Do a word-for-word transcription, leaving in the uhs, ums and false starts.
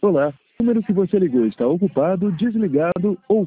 Olá, o número que você ligou está ocupado, desligado ou